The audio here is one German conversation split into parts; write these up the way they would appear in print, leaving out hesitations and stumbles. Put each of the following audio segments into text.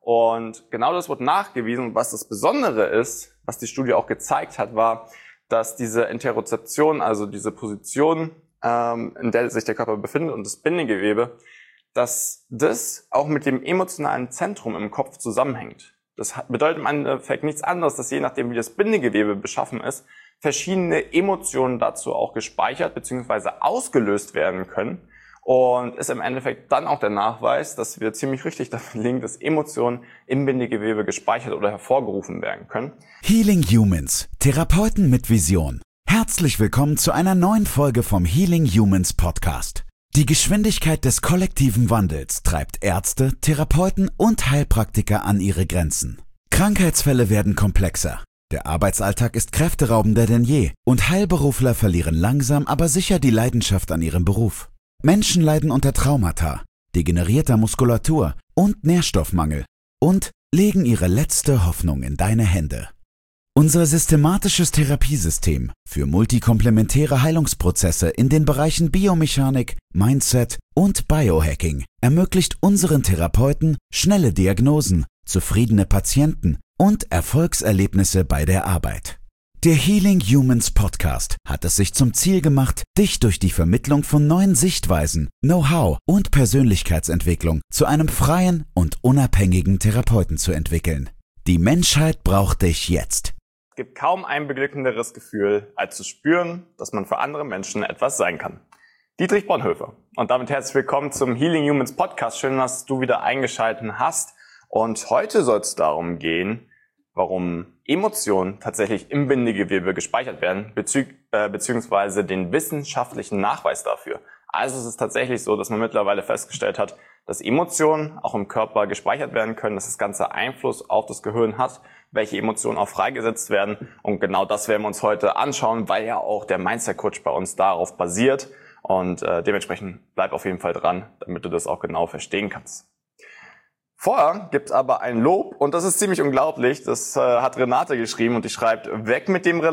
Und genau das wurde nachgewiesen. Und was das Besondere ist, was die Studie auch gezeigt hat, war, dass diese Interozeption, also diese Position, in der sich der Körper befindet und das Bindegewebe, dass das auch mit dem emotionalen Zentrum im Kopf zusammenhängt. Das bedeutet im Endeffekt nichts anderes, dass je nachdem, wie das Bindegewebe beschaffen ist, verschiedene Emotionen dazu auch gespeichert bzw. ausgelöst werden können. Und ist im Endeffekt dann auch der Nachweis, dass wir ziemlich richtig damit liegen, dass Emotionen im Bindegewebe gespeichert oder hervorgerufen werden können. Healing Humans, Therapeuten mit Vision. Herzlich willkommen zu einer neuen Folge vom Healing Humans Podcast. Die Geschwindigkeit des kollektiven Wandels treibt Ärzte, Therapeuten und Heilpraktiker an ihre Grenzen. Krankheitsfälle werden komplexer. Der Arbeitsalltag ist kräfteraubender denn je und Heilberufler verlieren langsam aber sicher die Leidenschaft an ihrem Beruf. Menschen leiden unter Traumata, degenerierter Muskulatur und Nährstoffmangel und legen ihre letzte Hoffnung in deine Hände. Unser systematisches Therapiesystem für multikomplementäre Heilungsprozesse in den Bereichen Biomechanik, Mindset und Biohacking ermöglicht unseren Therapeuten schnelle Diagnosen, zufriedene Patienten und Erfolgserlebnisse bei der Arbeit. Der Healing Humans Podcast hat es sich zum Ziel gemacht, dich durch die Vermittlung von neuen Sichtweisen, Know-how und Persönlichkeitsentwicklung zu einem freien und unabhängigen Therapeuten zu entwickeln. Die Menschheit braucht dich jetzt. Es gibt kaum ein beglückenderes Gefühl, als zu spüren, dass man für andere Menschen etwas sein kann. Dietrich Bonhoeffer. Und damit herzlich willkommen zum Healing Humans Podcast. Schön, dass du wieder eingeschaltet hast. Und heute soll es darum gehen, warum Emotionen tatsächlich im Bindegewebe gespeichert werden, beziehungsweise den wissenschaftlichen Nachweis dafür. Also es ist tatsächlich so, dass man mittlerweile festgestellt hat, dass Emotionen auch im Körper gespeichert werden können, dass das Ganze Einfluss auf das Gehirn hat, welche Emotionen auch freigesetzt werden. Und genau das werden wir uns heute anschauen, weil ja auch der Mindset-Coach bei uns darauf basiert. Und dementsprechend bleib auf jeden Fall dran, damit du das auch genau verstehen kannst. Vorher gibt's aber ein Lob und das ist ziemlich unglaublich. Das hat Renate geschrieben und die schreibt, weg mit dem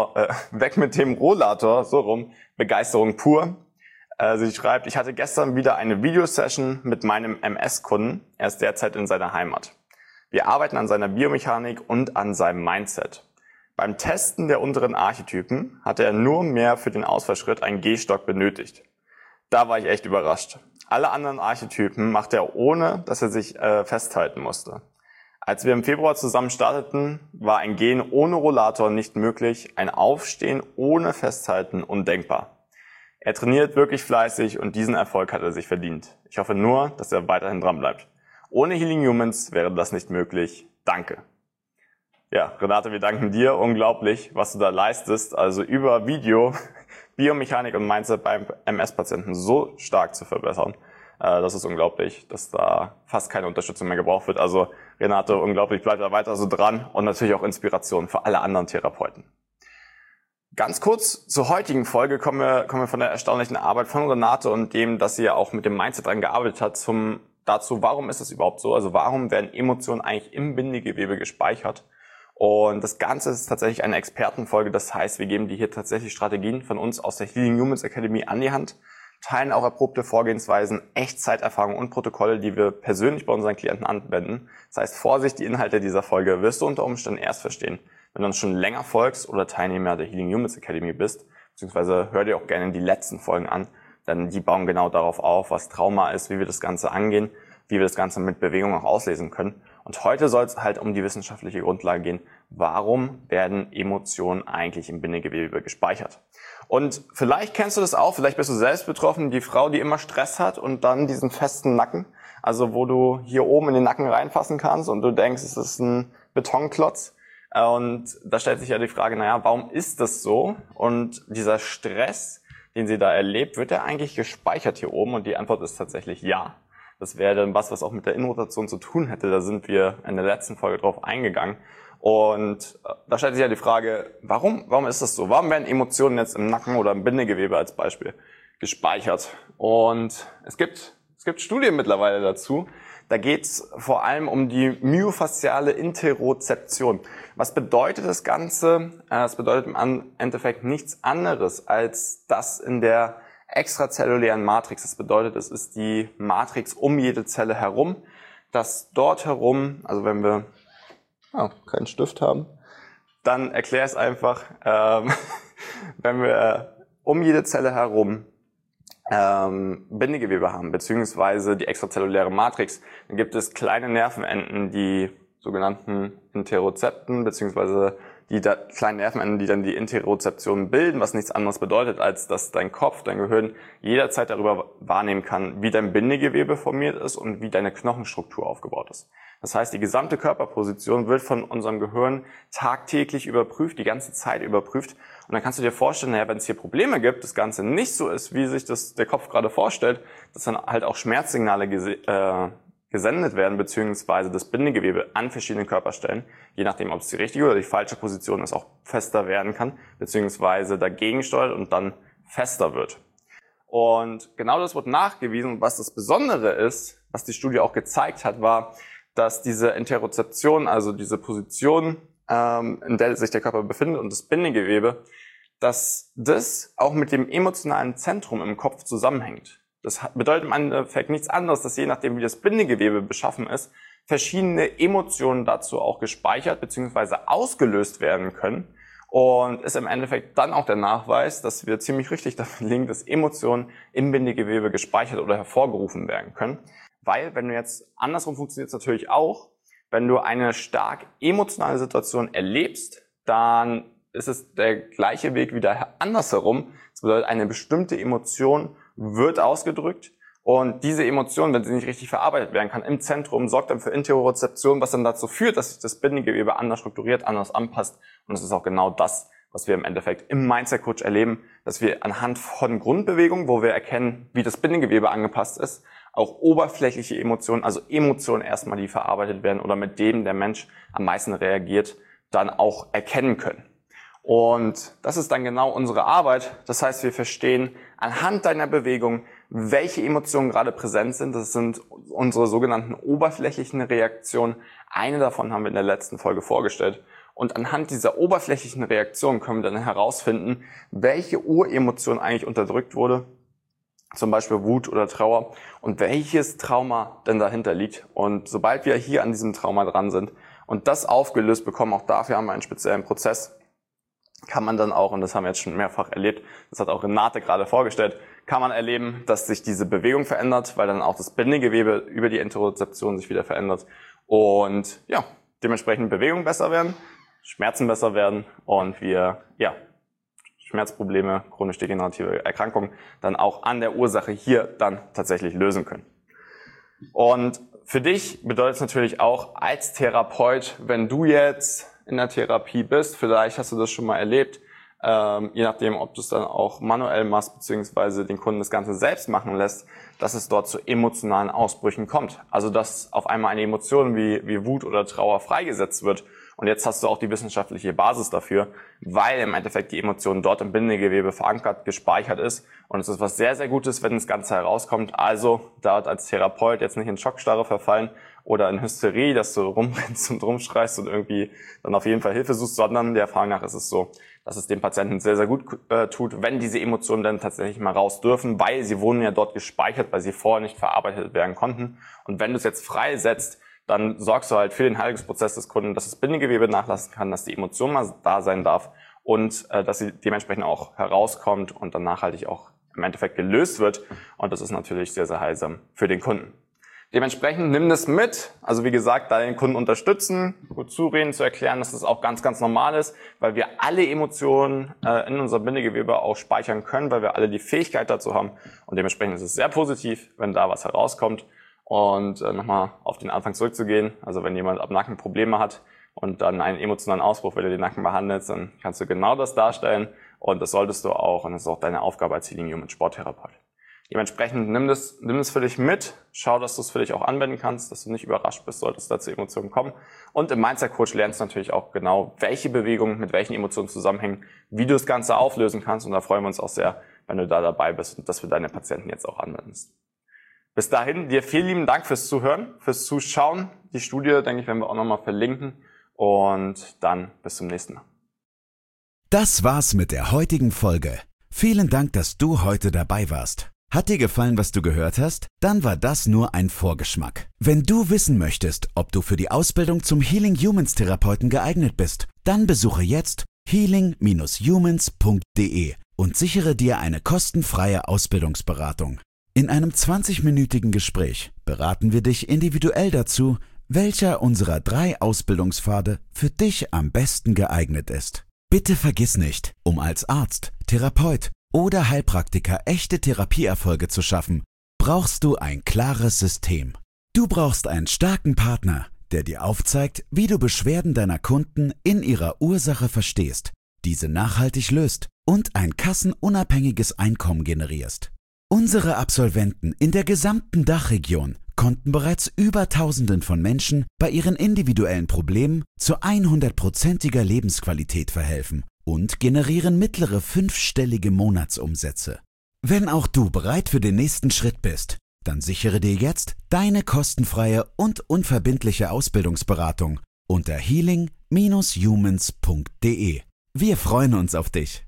Rollator, so rum, Begeisterung pur. Sie schreibt, ich hatte gestern wieder eine Videosession mit meinem MS-Kunden. Er ist derzeit in seiner Heimat. Wir arbeiten an seiner Biomechanik und an seinem Mindset. Beim Testen der unteren Archetypen hatte er nur mehr für den Ausfallschritt einen Gehstock benötigt. Da war ich echt überrascht. Alle anderen Archetypen machte er ohne, dass er sich festhalten musste. Als wir im Februar zusammen starteten, war ein Gehen ohne Rollator nicht möglich, ein Aufstehen ohne Festhalten undenkbar. Er trainiert wirklich fleißig und diesen Erfolg hat er sich verdient. Ich hoffe nur, dass er weiterhin dran bleibt. Ohne Healing Humans wäre das nicht möglich. Danke. Ja, Renate, wir danken dir. Unglaublich, was du da leistest. Also über Video Biomechanik und Mindset beim MS-Patienten so stark zu verbessern. Das ist unglaublich, dass da fast keine Unterstützung mehr gebraucht wird. Also Renate, unglaublich, bleib da weiter so dran und natürlich auch Inspiration für alle anderen Therapeuten. Ganz kurz zur heutigen Folge kommen wir von der erstaunlichen Arbeit von Renate und dem, dass sie ja auch mit dem Mindset dran gearbeitet hat, dazu, warum ist es überhaupt so? Also warum werden Emotionen eigentlich im Bindegewebe gespeichert? Und das Ganze ist tatsächlich eine Expertenfolge. Das heißt, wir geben dir hier tatsächlich Strategien von uns aus der Healing Humans Academy an die Hand, teilen auch erprobte Vorgehensweisen, Echtzeiterfahrungen und Protokolle, die wir persönlich bei unseren Klienten anwenden. Das heißt, Vorsicht, die Inhalte dieser Folge wirst du unter Umständen erst verstehen, wenn du uns schon länger folgst oder Teilnehmer der Healing Humans Academy bist, beziehungsweise hör dir auch gerne die letzten Folgen an, denn die bauen genau darauf auf, was Trauma ist, wie wir das Ganze angehen, wie wir das Ganze mit Bewegung auch auslesen können. Und heute soll es halt um die wissenschaftliche Grundlage gehen. Warum werden Emotionen eigentlich im Bindegewebe gespeichert? Und vielleicht kennst du das auch, vielleicht bist du selbst betroffen, die Frau, die immer Stress hat und dann diesen festen Nacken, also wo du hier oben in den Nacken reinfassen kannst und du denkst, es ist ein Betonklotz. Und da stellt sich ja die Frage, warum ist das so? Und dieser Stress, den sie da erlebt, wird der eigentlich gespeichert hier oben? Und die Antwort ist tatsächlich ja. Das wäre dann was auch mit der Innenrotation zu tun hätte. Da sind wir in der letzten Folge drauf eingegangen. Und da stellt sich ja die Frage, warum ist das so? Warum werden Emotionen jetzt im Nacken oder im Bindegewebe als Beispiel gespeichert? Und es gibt Studien mittlerweile dazu. Da geht's vor allem um die myofasziale Interozeption. Was bedeutet das Ganze? Es bedeutet im Endeffekt nichts anderes als das in der extrazellulären Matrix. Das bedeutet, es ist die Matrix um jede Zelle herum. dass dort herum, also wenn wir keinen Stift haben, dann erklär es einfach, wenn wir um jede Zelle herum Bindegewebe haben, beziehungsweise die extrazelluläre Matrix, dann gibt es kleine Nervenenden, die sogenannten Interozepten, beziehungsweise die kleinen Nervenenden, die dann die Interozeption bilden, was nichts anderes bedeutet, als dass dein Kopf, dein Gehirn jederzeit darüber wahrnehmen kann, wie dein Bindegewebe formiert ist und wie deine Knochenstruktur aufgebaut ist. Das heißt, die gesamte Körperposition wird von unserem Gehirn tagtäglich überprüft, die ganze Zeit überprüft. Und dann kannst du dir vorstellen, wenn es hier Probleme gibt, das Ganze nicht so ist, wie sich das der Kopf gerade vorstellt, dass dann halt auch Schmerzsignale gesendet werden, beziehungsweise das Bindegewebe an verschiedenen Körperstellen, je nachdem, ob es die richtige oder die falsche Position ist, auch fester werden kann, beziehungsweise dagegen steuert und dann fester wird. Und genau das wurde nachgewiesen. Und was das Besondere ist, was die Studie auch gezeigt hat, war, dass diese Interozeption, also diese Position, in der sich der Körper befindet und das Bindegewebe, dass das auch mit dem emotionalen Zentrum im Kopf zusammenhängt. Das bedeutet im Endeffekt nichts anderes, dass je nachdem, wie das Bindegewebe beschaffen ist, verschiedene Emotionen dazu auch gespeichert bzw. ausgelöst werden können. Und ist im Endeffekt dann auch der Nachweis, dass wir ziemlich richtig damit liegen, dass Emotionen im Bindegewebe gespeichert oder hervorgerufen werden können. Weil, wenn du jetzt, andersrum funktioniert es natürlich auch, wenn du eine stark emotionale Situation erlebst, dann ist es der gleiche Weg wieder andersherum. Das bedeutet, eine bestimmte Emotion wird ausgedrückt und diese Emotion, wenn sie nicht richtig verarbeitet werden kann, im Zentrum sorgt dann für Interozeption, was dann dazu führt, dass sich das Bindegewebe anders strukturiert, anders anpasst. Und das ist auch genau das, was wir im Endeffekt im Mindset Coach erleben, dass wir anhand von Grundbewegungen, wo wir erkennen, wie das Bindegewebe angepasst ist, auch oberflächliche Emotionen, also Emotionen erstmal, die verarbeitet werden oder mit dem der Mensch am meisten reagiert, dann auch erkennen können. Und das ist dann genau unsere Arbeit. Das heißt, wir verstehen anhand deiner Bewegung, welche Emotionen gerade präsent sind. Das sind unsere sogenannten oberflächlichen Reaktionen. Eine davon haben wir in der letzten Folge vorgestellt. Und anhand dieser oberflächlichen Reaktionen können wir dann herausfinden, welche Uremotion eigentlich unterdrückt wurde, zum Beispiel Wut oder Trauer, und welches Trauma denn dahinter liegt. Und sobald wir hier an diesem Trauma dran sind und das aufgelöst bekommen, auch dafür haben wir einen speziellen Prozess, kann man dann auch, und das haben wir jetzt schon mehrfach erlebt, das hat auch Renate gerade vorgestellt, kann man erleben, dass sich diese Bewegung verändert, weil dann auch das Bindegewebe über die Interozeption sich wieder verändert und dementsprechend Bewegung besser werden, Schmerzen besser werden und wir Schmerzprobleme, chronisch degenerative Erkrankungen dann auch an der Ursache hier dann tatsächlich lösen können. Und für dich bedeutet es natürlich auch als Therapeut, wenn du jetzt in der Therapie bist, vielleicht hast du das schon mal erlebt, je nachdem, ob du es dann auch manuell machst, beziehungsweise den Kunden das Ganze selbst machen lässt, dass es dort zu emotionalen Ausbrüchen kommt. Also, dass auf einmal eine Emotion wie Wut oder Trauer freigesetzt wird. Und jetzt hast du auch die wissenschaftliche Basis dafür, weil im Endeffekt die Emotion dort im Bindegewebe verankert, gespeichert ist. Und es ist was sehr, sehr Gutes, wenn das Ganze herauskommt. Also dort als Therapeut jetzt nicht in Schockstarre verfallen oder in Hysterie, dass du rumrennst und rumschreist und irgendwie dann auf jeden Fall Hilfe suchst, sondern der Erfahrung nach ist es so, dass es dem Patienten sehr, sehr gut tut, wenn diese Emotionen dann tatsächlich mal raus dürfen, weil sie wurden ja dort gespeichert, weil sie vorher nicht verarbeitet werden konnten. Und wenn du es jetzt freisetzt, dann sorgst du halt für den Heilungsprozess des Kunden, dass das Bindegewebe nachlassen kann, dass die Emotion mal da sein darf und dass sie dementsprechend auch herauskommt und dann nachhaltig auch im Endeffekt gelöst wird. Und das ist natürlich sehr, sehr heilsam für den Kunden. Dementsprechend nimm das mit. Also wie gesagt, da den Kunden unterstützen, gut zureden, zu erklären, dass das auch ganz, ganz normal ist, weil wir alle Emotionen in unser Bindegewebe auch speichern können, weil wir alle die Fähigkeit dazu haben. Und dementsprechend ist es sehr positiv, wenn da was herauskommt. Und nochmal auf den Anfang zurückzugehen, also wenn jemand ab Nacken Probleme hat und dann einen emotionalen Ausbruch, wenn du den Nacken behandelst, dann kannst du genau das darstellen und das solltest du auch und das ist auch deine Aufgabe als Healing Human Sporttherapeut. Dementsprechend nimm das für dich mit, schau, dass du es für dich auch anwenden kannst, dass du nicht überrascht bist, solltest da zu Emotionen kommen. Und im Mindset Coach lernst du natürlich auch genau, welche Bewegungen mit welchen Emotionen zusammenhängen, wie du das Ganze auflösen kannst und da freuen wir uns auch sehr, wenn du da dabei bist und das für deine Patienten jetzt auch anwendest. Bis dahin, dir vielen lieben Dank fürs Zuhören, fürs Zuschauen. Die Studie, denke ich, werden wir auch nochmal verlinken. Und dann bis zum nächsten Mal. Das war's mit der heutigen Folge. Vielen Dank, dass du heute dabei warst. Hat dir gefallen, was du gehört hast? Dann war das nur ein Vorgeschmack. Wenn du wissen möchtest, ob du für die Ausbildung zum Healing Humans Therapeuten geeignet bist, dann besuche jetzt healing-humans.de und sichere dir eine kostenfreie Ausbildungsberatung. In einem 20-minütigen Gespräch beraten wir dich individuell dazu, welcher unserer 3 Ausbildungspfade für dich am besten geeignet ist. Bitte vergiss nicht, um als Arzt, Therapeut oder Heilpraktiker echte Therapieerfolge zu schaffen, brauchst du ein klares System. Du brauchst einen starken Partner, der dir aufzeigt, wie du Beschwerden deiner Kunden in ihrer Ursache verstehst, diese nachhaltig löst und ein kassenunabhängiges Einkommen generierst. Unsere Absolventen in der gesamten Dachregion konnten bereits über Tausenden von Menschen bei ihren individuellen Problemen zu 100%iger Lebensqualität verhelfen und generieren mittlere 5-stellige Monatsumsätze. Wenn auch du bereit für den nächsten Schritt bist, dann sichere dir jetzt deine kostenfreie und unverbindliche Ausbildungsberatung unter healing-humans.de. Wir freuen uns auf dich.